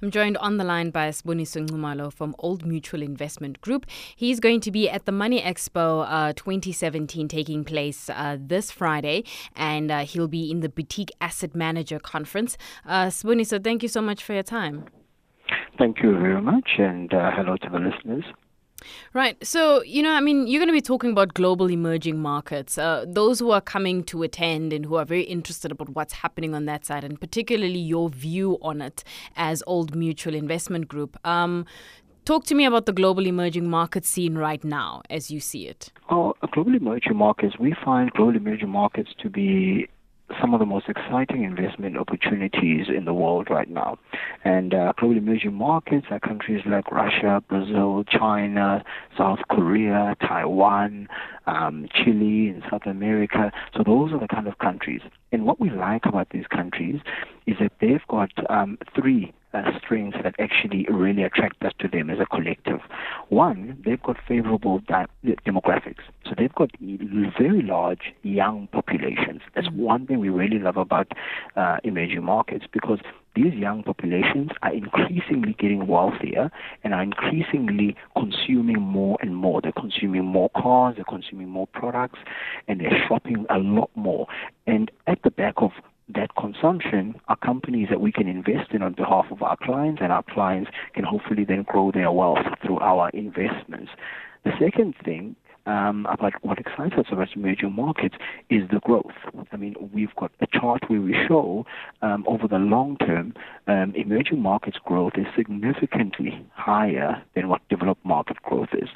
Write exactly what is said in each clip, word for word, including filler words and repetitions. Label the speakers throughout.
Speaker 1: I'm joined on the line by Siboniso Nxumalo from Old Mutual Investment Group. He's going to be at the Money Expo uh, twenty seventeen taking place uh, this Friday, and uh, he'll be in the Boutique Asset Manager Conference. Uh, Siboniso, thank you so much for your time.
Speaker 2: Thank you very much, and uh, hello to the listeners.
Speaker 1: Right. So, you know, I mean, you're going to be talking about global emerging markets. Uh, those who are coming to attend and who are very interested about what's happening on that side, and particularly your view on it as Old Mutual Investment Group. Um, talk to me about the global emerging market scene right now as you see it.
Speaker 2: Oh, global emerging markets, we find global emerging markets to be some of the most exciting investment opportunities in the world right now. And uh, global emerging markets are countries like Russia, Brazil, China, South Korea, Taiwan, um, Chile in South America. So those are the kind of countries. And what we like about these countries is that they've got um, three Uh, strengths that actually really attract us to them as a collective. One, they've got favorable di- demographics. So they've got very large young populations. That's one thing we really love about uh, emerging markets, because these young populations are increasingly getting wealthier and are increasingly consuming more and more. They're consuming more cars, they're consuming more products, and they're shopping a lot more. And at the back of that consumption are companies that we can invest in on behalf of our clients, and our clients can hopefully then grow their wealth through our investments. The second thing um, about what excites us about emerging markets is the growth. I mean, we've got a chart where we show um, over the long term, um, emerging markets growth is significantly higher than what developed market growth is.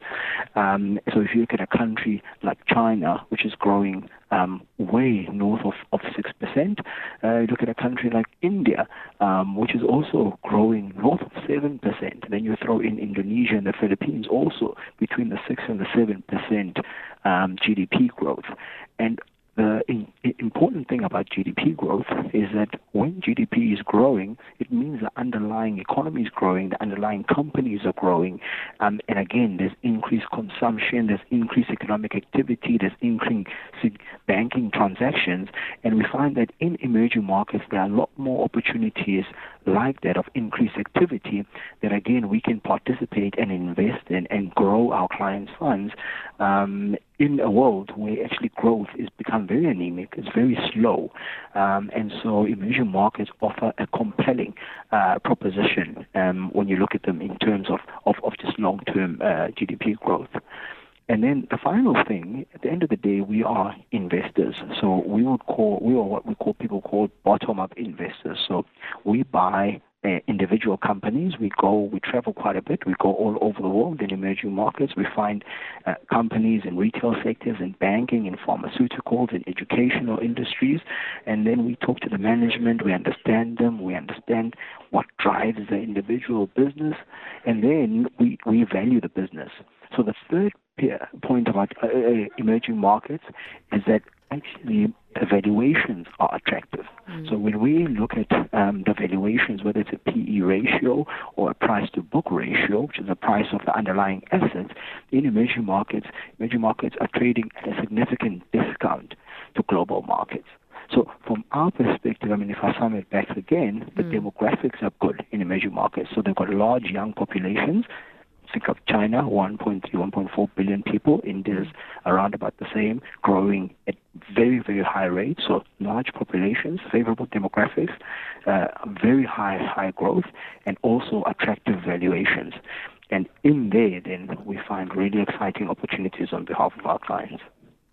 Speaker 2: Um, so if you look at a country like China, which is growing Um, way north of, of six percent. Uh, you look at a country like India, um, which is also growing north of seven percent. Then you throw in Indonesia and the Philippines, also between the six and the seven percent um, G D P growth. And the in, important thing about G D P growth is that when G D P is growing, it means the underlying economy is growing, the underlying companies are growing, um, and again, there's increased consumption, there's increased economic activity, there's increased banking transactions, and we find that in emerging markets, there are a lot more opportunities like that of increased activity that, again, we can participate and invest in and grow our clients' funds um, in a world where actually growth is become very anemic, it's very slow. Um, and so emerging markets offer a compelling uh, proposition um, when you look at them in terms of, of, of just long-term uh, G D P growth. And then the final thing, at the end of the day, we are investors. So we would call, we are what we call people call bottom-up investors. So we buy uh, individual companies. We go, we travel quite a bit. We go all over the world in emerging markets. We find uh, companies in retail sectors, in banking, in pharmaceuticals, in educational industries. And then we talk to the management. We understand them. We understand what drives the individual business. And then we, we value the business. So the third point about uh, emerging markets is that actually the valuations are attractive. Mm. So when we look at um, the valuations, whether it's a P E ratio or a price-to-book ratio, which is the price of the underlying assets, in emerging markets, emerging markets are trading at a significant discount to global markets. So from our perspective, I mean, if I sum it back again, the mm. demographics are good in emerging markets. So they've got large young populations. Think of China, one point three, one point four billion people. India's around about the same, growing at very, very high rates. So large populations, favorable demographics, uh, very high, high growth, and also attractive valuations. And in there, then, we find really exciting opportunities on behalf of our clients.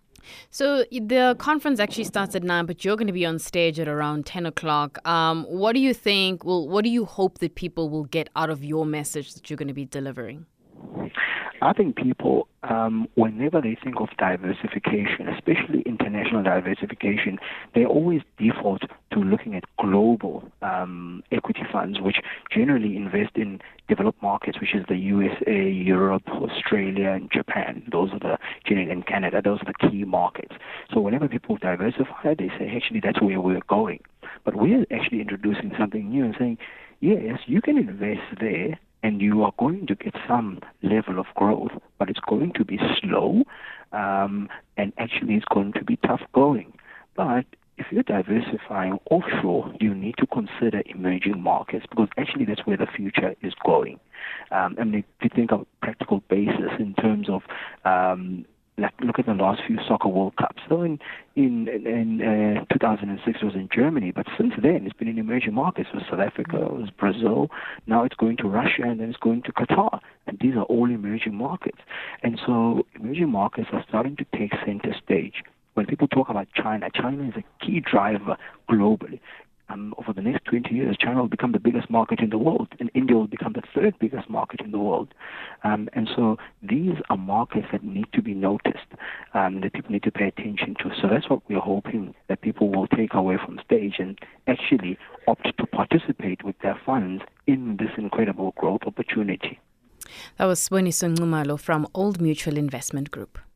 Speaker 1: So the conference actually starts at nine, but you're going to be on stage at around ten o'clock. Um, what do you think, well, what do you hope that people will get out of your message that you're going to be delivering?
Speaker 2: I think people, um, whenever they think of diversification, especially international diversification, they always default to looking at global um, equity funds, which generally invest in developed markets, which is the U S A, Europe, Australia, and Japan. Those are the, generally, and Canada, those are the key markets. So whenever people diversify, they say, actually, that's where we're going. But we're actually introducing something new and saying, yes, you can invest there, and you are going to get some level of growth, but it's going to be slow, um, and actually it's going to be tough going. But if you're diversifying offshore, you need to consider emerging markets because actually that's where the future is going. Um, I mean, if you think of practical basis in terms of um, like look at the last few soccer World Cups. So in in, in uh, two thousand six it was in Germany, but since then it's been in emerging markets. It was South Africa, it was Brazil. Now it's going to Russia, and then it's going to Qatar. And these are all emerging markets. And so emerging markets are starting to take center stage. When people talk about China, China is a key driver globally. Um, over the next twenty years, China will become the biggest market in the world, and India will become the third biggest market in the world. Um, and so these are markets that need to be noticed, um, that people need to pay attention to. So that's what we're hoping that people will take away from stage and actually opt to participate with their funds in this incredible growth opportunity.
Speaker 1: That was Siboniso Nxumalo from Old Mutual Investment Group.